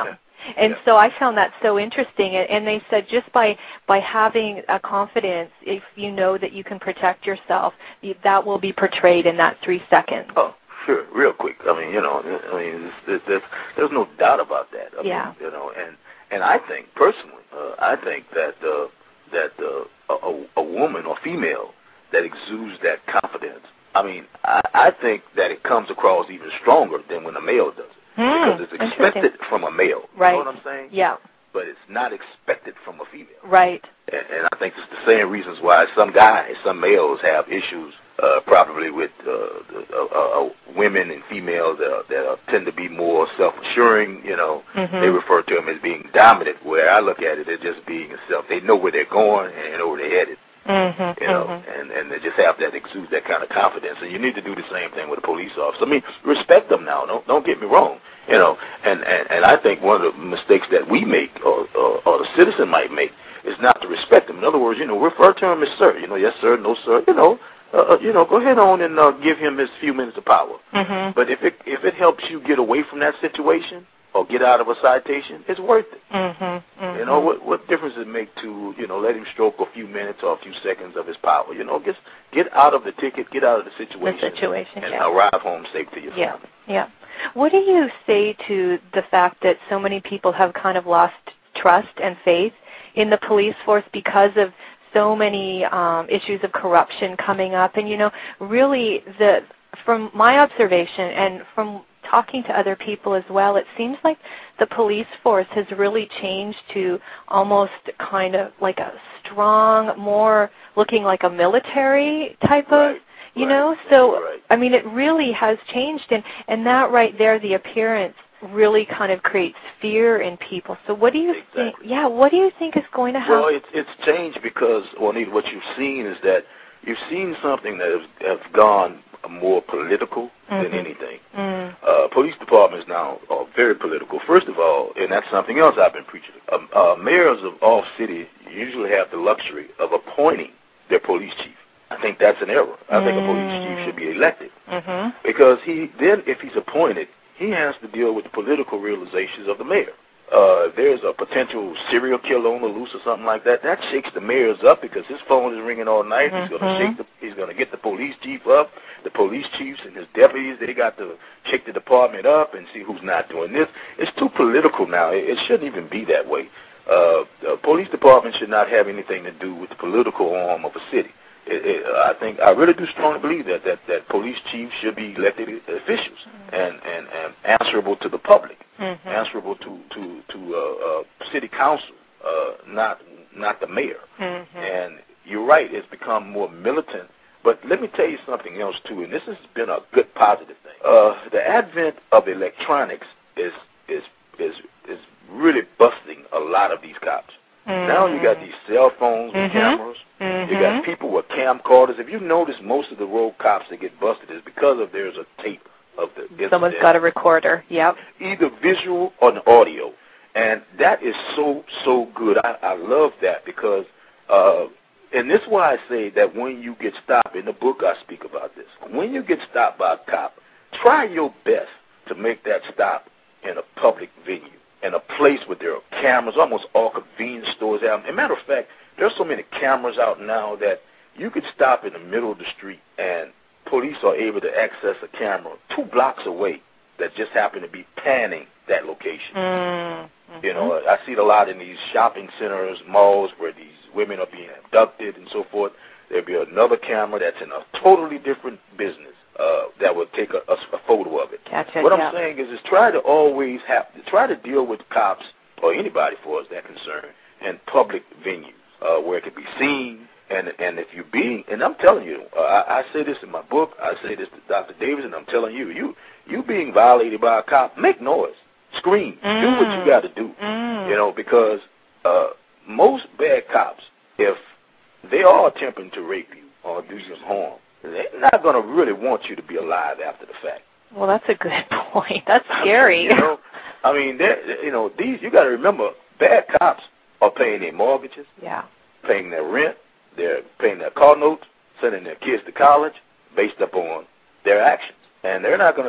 And yeah. so I found that so interesting. And, and they said just by by having a confidence, if you know that you can protect yourself, you, that will be portrayed in that three seconds. Oh, sure, real quick. I mean, you know, I mean, there's, there's, there's no doubt about that. I yeah. mean, you know, and and I think personally, uh, I think that uh, that uh, a, a woman or female that exudes that confidence, I mean, I, I think that it comes across even stronger than when a male does it. Mm, because it's expected from a male. Right. You know what I'm saying? Yeah. But it's not expected from a female. Right. And, and I think it's the same reasons why some guys, some males have issues uh, probably with uh, the, uh, uh, women and females that, are, that are, tend to be more self-assuring. You know, mm-hmm. they refer to them as being dominant, where I look at it as just being self. They know where they're going and they know where they're headed. Mm-hmm, you know, mm-hmm. and, and they just have that, exude that kind of confidence. And you need to do the same thing with a police officer. I mean, respect them now. Don't don't get me wrong. You know, and, and, and I think one of the mistakes that we make, or, or, or the citizen might make, is not to respect them. In other words, you know, refer to him as sir. You know, yes sir, no sir. You know, uh, you know, go ahead on and uh, give him his few minutes of power. Mm-hmm. But if it if it helps you get away from that situation or get out of a citation, it's worth it. Mm-hmm, mm-hmm. You know, what what difference does it make to, you know, let him stroke a few minutes or a few seconds of his power? You know, just get out of the ticket, get out of the situation, the situation and yeah. arrive home safe to your yeah. family. Yeah. What do you say to the fact that so many people have kind of lost trust and faith in the police force because of so many um, issues of corruption coming up? And, you know, really, the from my observation and from talking to other people as well, it seems like the police force has really changed to almost kind of like a strong, more looking like a military type right, of, you right, know? So, right. I mean, it really has changed. And, and that right there, the appearance really kind of creates fear in people. So what do you exactly. think? Yeah, what do you think is going to happen? Well, it's, it's changed because, Juanita, what you've seen is that you've seen something that has, has gone more political mm-hmm. than anything. Mm. Uh, police departments now are very political, first of all, and that's something else I've been preaching. Um, uh, mayors of all cities usually have the luxury of appointing their police chief. I think that's an error. I mm. think a police chief should be elected mm-hmm. because he then, if he's appointed, he has to deal with the political realizations of the mayor. Uh, if there's a potential serial killer on the loose or something like that, that shakes the mayors up because his phone is ringing all night. Mm-hmm. He's going to shake the, he's going to get the police chief up. The police chiefs and his deputies, they got to shake the department up and see who's not doing this. It's too political now. It, it shouldn't even be that way. Uh, the police department should not have anything to do with the political arm of a city. It, it, I think I really do strongly believe that that, that police chiefs should be elected officials mm-hmm. and, and, and answerable to the public, mm-hmm. answerable to to to uh, uh, city council, uh, not not the mayor. Mm-hmm. And you're right; it's become more militant. But let me tell you something else too, and this has been a good positive thing. Uh, the advent of electronics is is is is really busting a lot of these cops. Mm-hmm. Now you got these cell phones with mm-hmm. cameras. Mm-hmm. You got people with camcorders. If you notice, most of the road cops that get busted is because of there's a tape of the incident. Someone's got a recorder. Yep. Either visual or an audio, and that is so so good. I, I love that because, uh, and this is why I say that when you get stopped, in the book I speak about this. When you get stopped by a cop, try your best to make that stop in a public venue, in a place where there are cameras. Almost all convenience stores have. As a matter of fact, there's so many cameras out now that you could stop in the middle of the street and police are able to access a camera two blocks away that just happen to be panning that location. Mm-hmm. You know, I see it a lot in these shopping centers, malls, where these women are being abducted and so forth. There'll be another camera that's in a totally different business uh, that will take a, a, a photo of it. Gotcha, what yeah. I'm saying is, is try to always have try to deal with cops or anybody for us that concerned in public venues. Uh, where it can be seen, and and if you being, and I'm telling you, uh, I, I say this in my book, I say this to Doctor Davis, and I'm telling you, you you being violated by a cop, make noise, scream, mm. do what you got to do, mm. you know, because uh, most bad cops, if they are attempting to rape you or do some harm, they're not going to really want you to be alive after the fact. Well, that's a good point. That's scary. you know, I mean, you know, these you got to remember, bad cops are paying their mortgages, yeah. paying their rent, they're paying their car notes, sending their kids to college based upon their actions. And they're not going to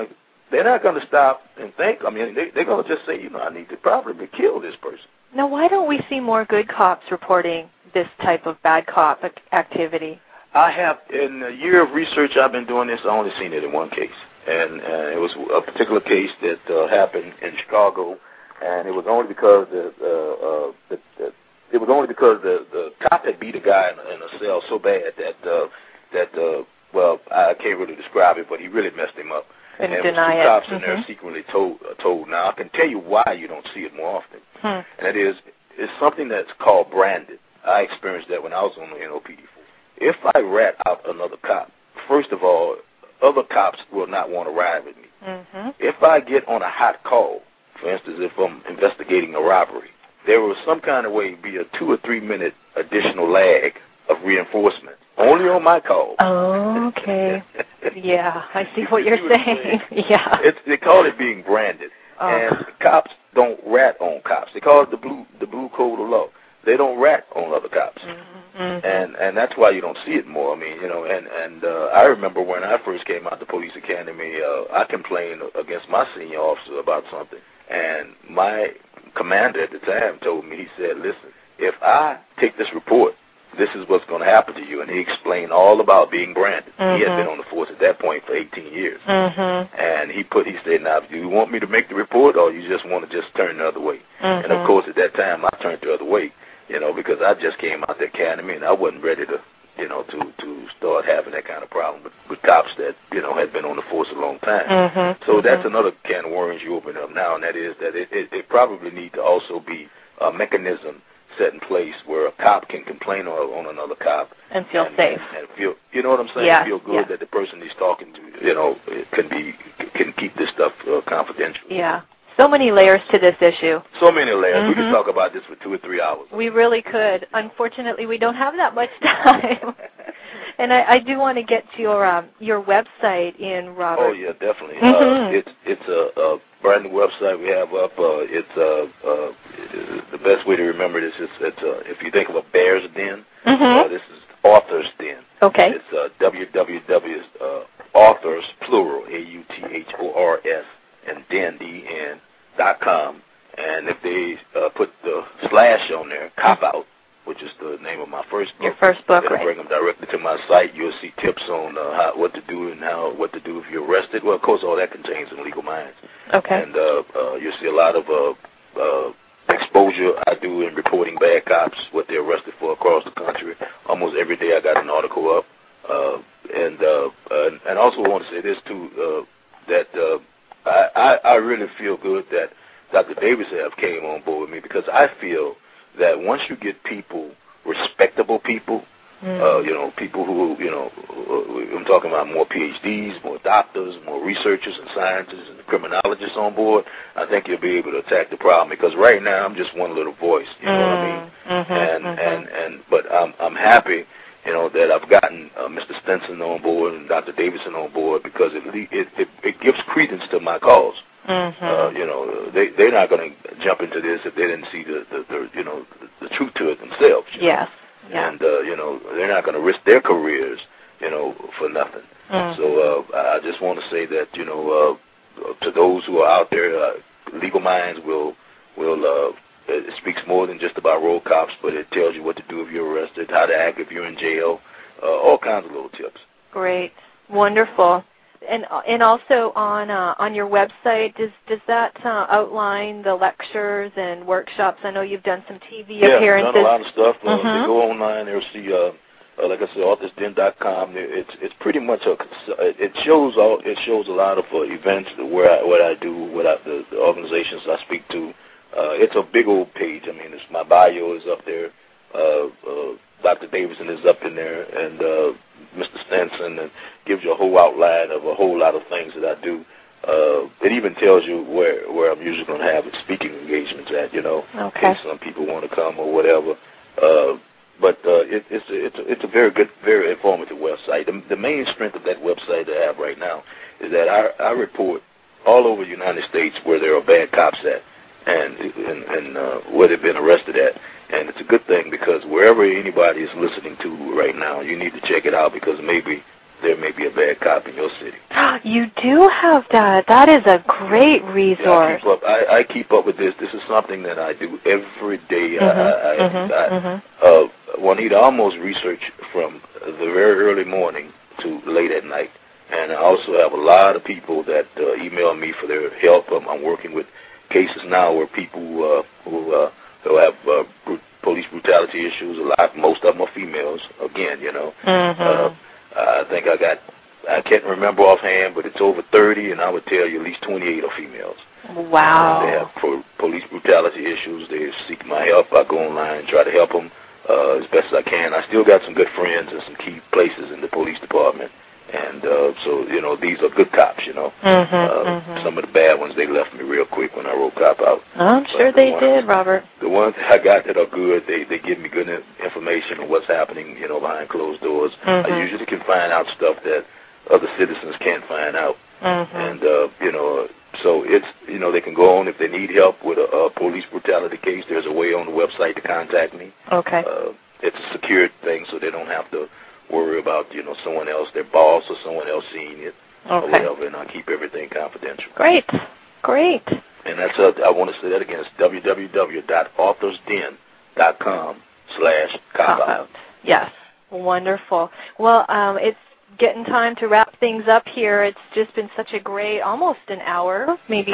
they're not going to stop and think. I mean, they, they're going to just say, you know, I need to probably kill this person. Now, why don't we see more good cops reporting this type of bad cop activity? I have, in a year of research I've been doing this, I only seen it in one case. And uh, it was a particular case that uh, happened in Chicago, and it was only because the, uh, uh, the, the it was only because the, the cop had beat a guy in a, in a cell so bad that uh, that uh, well, I can't really describe it, but he really messed him up. And, and deny two it. cops mm-hmm. in there secretly told, uh, told. Now, I can tell you why you don't see it more often. Hmm. And that is, it's something that's called branded. I experienced that when I was on the N O P D force. If I rat out another cop, first of all, other cops will not want to ride with me. Mm-hmm. If I get on a hot call, for instance, if I'm investigating a robbery, there will some kind of way be a two or three minute additional lag of reinforcement. Only on my call. Oh, okay. Yeah, I see what you're saying. Yeah. It's, they call it being branded. Oh. And cops don't rat on cops. They call it the blue the blue code of law. They don't rat on other cops. Mm-hmm. And and that's why you don't see it more. I mean, you know, and, and uh, I remember when I first came out the police academy, uh, I complained against my senior officer about something. And my commander at the time told me, he said, listen, if I take this report, this is what's going to happen to you. And he explained all about being branded. Mm-hmm. He had been on the force at that point for eighteen years. Mm-hmm. And he put, he said, now, do you want me to make the report or you just want to just turn the other way? Mm-hmm. And, of course, at that time, I turned the other way, you know, because I just came out the academy and I wasn't ready to, you know, to, to start having that kind of problem with, with cops that, you know, had been on the force a long time. Mm-hmm. So mm-hmm. that's another can of worms you open up now, and that is that it, it, it probably need to also be a mechanism set in place where a cop can complain on, on another cop and feel and, safe and, and feel, you know what I'm saying? Yeah, Feel good yeah. that the person he's talking to, you know, can be can keep this stuff uh, confidential. Yeah. So many layers to this issue. So many layers. Mm-hmm. We could talk about this for two or three hours. We really could. Unfortunately, we don't have that much time. And I, I do want to get to your um, your website in Robert. Oh yeah, definitely. Mm-hmm. Uh, it's it's a, a brand new website we have up. Uh, it's uh, uh, the best way to remember this is it's uh, if you think of a bear's den, Mm-hmm. uh, this is author's den. Okay. It's uh, www. Uh, authors plural a u t h o r s and den d n dot com. And if they uh, put the slash on there, cop out, which is the name of my first book. Your first book, It'll right. bring them directly to my site. You'll see tips on uh, how, what to do and how what to do if you're arrested. Well, of course, all that contains in Legal Minds. Okay. And uh, uh, you'll see a lot of uh, uh, exposure I do in reporting bad cops, what they're arrested for across the country. Almost every day I got an article up. Uh, and, uh, uh, and also I want to say this, too, uh, that uh, I, I, I really feel good that Doctor Davis have came on board with me because I feel that once you get people, respectable people, mm. uh, you know, people who, you know, uh, I'm talking about more P H Ds, more doctors, more researchers and scientists and criminologists on board, I think you'll be able to attack the problem because right now I'm just one little voice, you know mm. what I mean? Mm-hmm, and, mm-hmm. and, and, but I'm, I'm happy, you know, that I've gotten uh, Mister Stinson on board and Doctor Davidson on board because it, it, it, it gives credence to my cause. Mm-hmm. Uh, you know, they they're not going to jump into this if they didn't see the, the, the you know the, the truth to it themselves. Yes. Yeah. And uh, you know they're not going to risk their careers, you know, for nothing. Mm-hmm. So uh, I just want to say that you know uh, to those who are out there, uh, Legal Minds will will uh, it speaks more than just about road cops, but it tells you what to do if you're arrested, how to act if you're in jail, uh, all kinds of little tips. Great, wonderful. And and also on uh, on your website, does does that uh, outline the lectures and workshops? I know you've done some T V yeah, appearances. Yeah, done a lot of stuff. Uh, mm-hmm. They go online, they'll see, uh, uh, like I said, authors den dot com. It's it's pretty much a it shows all it shows a lot of uh, events where I, what I do, what I, the, the organizations I speak to. Uh, it's a big old page. I mean, it's, my bio is up there. Uh, uh, Doctor Davidson is up in there, and uh, Mister Stenson, and gives you a whole outline of a whole lot of things that I do. Uh, it even tells you where where I'm usually going to have speaking engagements at, you know, okay. in case some people want to come or whatever. Uh, but uh, it, it's a, it's a, it's a very good, very informative website. The, the main strength of that website that I have right now is that I, I report all over the United States where there are bad cops at, and and, and uh, where they've been arrested at. And it's a good thing because wherever anybody is listening to right now, you need to check it out because maybe there may be a bad cop in your city. You do have that. That is a great resource. Yeah, I, keep up, I, I keep up with this. This is something that I do every day. Mm-hmm, I, I, mm-hmm, I, mm-hmm. Uh, Juanita, I almost research from the very early morning to late at night. And I also have a lot of people that uh, email me for their help. I'm, I'm working with cases now where people uh, who, uh, who have uh, br- police brutality issues. A lot, most of them are females. Again, you know. Mm-hmm. Uh, I think I got, I can't remember offhand, but it's over thirty, and I would tell you at least twenty-eight are females. Wow. Uh, they have pro- police brutality issues. They seek my help. I go online and try to help them uh, as best as I can. I still got some good friends and some key places in the police department. And uh, so, you know, these are good cops, you know. Mm-hmm, uh, mm-hmm. Some of the bad ones, they left me real quick when I wrote Cop Out. I'm but sure the they ones, did, Robert. The ones I got that are good, they, they give me good information on what's happening, you know, behind closed doors. Mm-hmm. I usually can find out stuff that other citizens can't find out. Mm-hmm. And, uh, you know, so it's, you know, they can go on if they need help with a, a police brutality case. There's a way on the website to contact me. Okay. Uh, it's a secured thing, so they don't have to worry about, you know, someone else, their boss or someone else seeing it okay. or whatever, and I keep everything confidential. Great, great. And that's, uh, I want to say that again, it's w w w dot authors den dot com slash cop out. Yes, wonderful. Well, um, it's getting time to wrap things up here. It's just been such a great, almost an hour, maybe.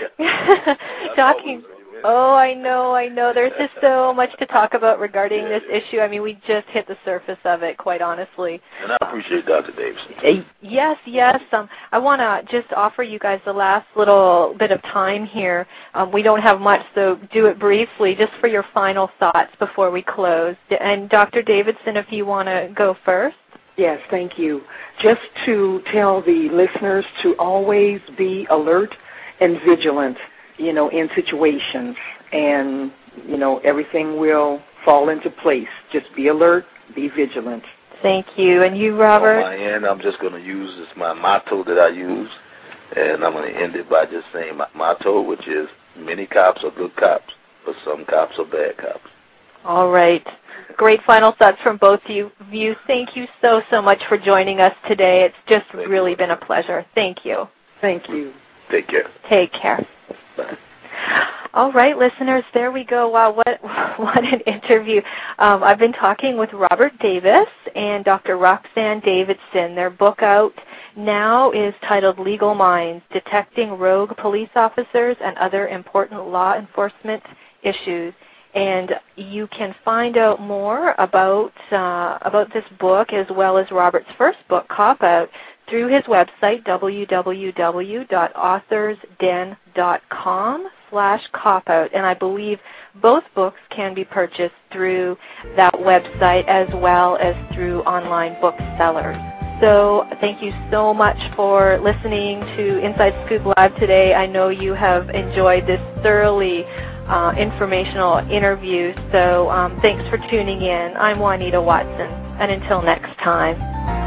Talking. Oh, I know, I know. There's just so much to talk about regarding yeah, this yeah. issue. I mean, we just hit the surface of it, quite honestly. And I appreciate Doctor Davidson. Uh, yes, yes. Um, I want to just offer you guys the last little bit of time here. Um, we don't have much, so do it briefly, just for your final thoughts before we close. And Doctor Davidson, if you want to go first. Yes, thank you. Just to tell the listeners to always be alert and vigilant, you know, in situations, and, you know, everything will fall into place. Just be alert, be vigilant. Thank you. And you, Robert? On my end, I'm just going to use this, my motto that I use, and I'm going to end it by just saying my motto, which is, many cops are good cops, but some cops are bad cops. All right. Great final thoughts from both of you. Thank you so, so much for joining us today. It's just Thank really you. been a pleasure. Thank you. Thank you. Take care. Take care. Bye. All right, listeners, there we go. Wow, what what an interview. Um, I've been talking with Robert Davis and Doctor Roxanne Davidson. Their book out now is titled Legal Minds, Detecting Rogue Police Officers and Other Important Law Enforcement Issues. And you can find out more about uh, about this book, as well as Robert's first book, Cop Out, through his website, w w w dot authors den dot com slash cop out. And I believe both books can be purchased through that website as well as through online booksellers. So thank you so much for listening to Inside Scoop Live today. I know you have enjoyed this thoroughly uh, informational interview. So um, thanks for tuning in. I'm Juanita Watson. And until next time.